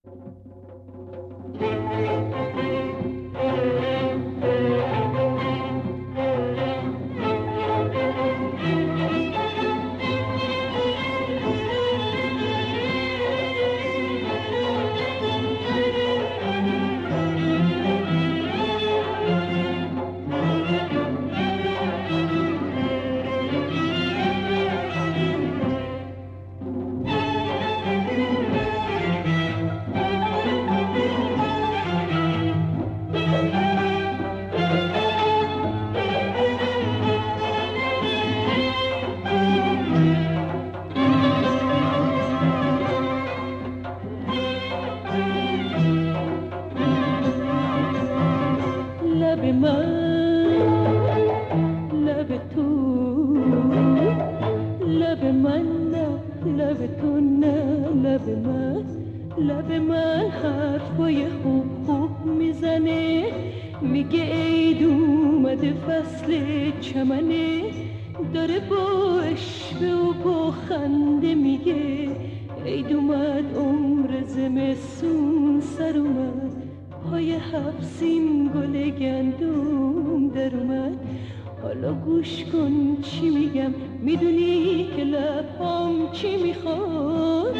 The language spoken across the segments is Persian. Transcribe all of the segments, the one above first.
لب من حرفای خوب خوب میزنه، میگه عید اومده فصل چمنه، داره با اشوه و با خنده میگه عید اومد عمر زمستون سر اومد، پای هفسین گل گندم در اومد. حالا گوش کن چی میگم، میدونی که لبام چی میخواد؟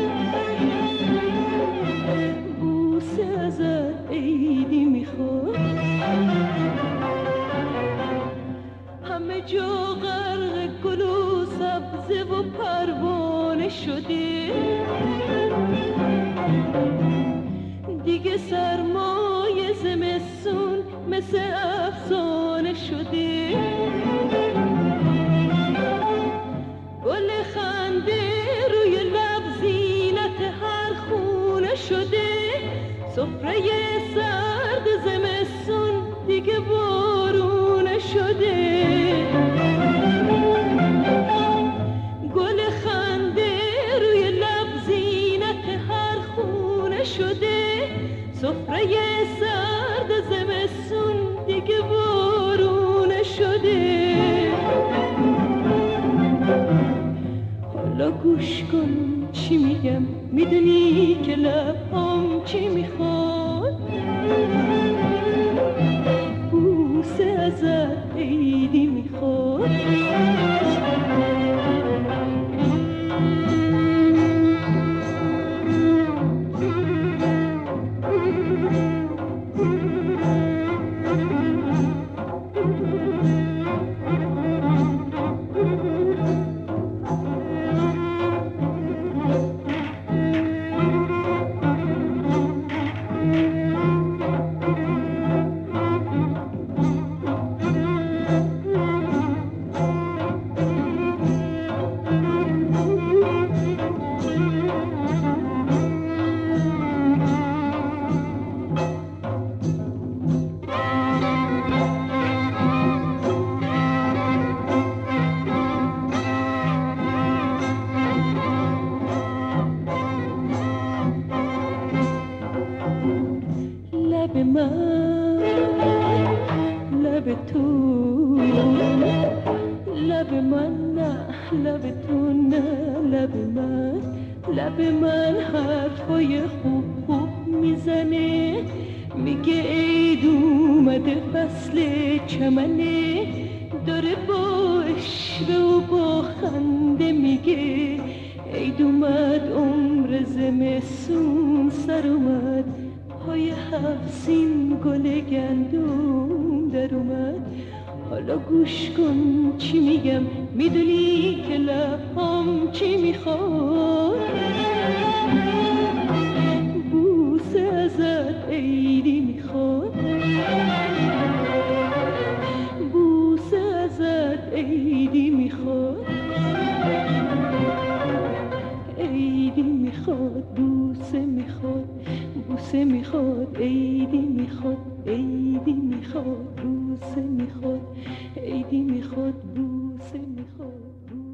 بوسه ازت عیدی میخواد. همه جا غرق گل و سبزه و پروانه شده، دیگه سرمای زمستون مثل افسانه شده. گل خنده روی لب زینت هر خونه شده، سفره سرد زمستون دیگه بارونه شده. گل خنده روی لب زینت هر خونه شده، سفره سرد زمستون دیگه بارونه شده. حالا گوش کن چی میگم، میدونی که لبام چی میخواد؟ بوسه ازت عیدی میخواد. لب من لب تو، لب من نه لب تو نه، لب من حرفای خوب خوب میزنه، میگه عید اومده فصل چمنه، داره با اشوه و با خنده میگه عید اومد عمر زمستون سر اومد، پای هفسین گل گندم در اومد. حالا گوش کن چی میگم، میدونی که لبام چی میخواد؟ بوسه ازت عیدی میخواد. بوسه ازت عیدی میخواد. عیدی میخواد، بوسه میخواد، بوسه میخواد، عیدی میخواد، عیدی میخواد، بوسه میخواد، عیدی میخواد، بوسه میخواد.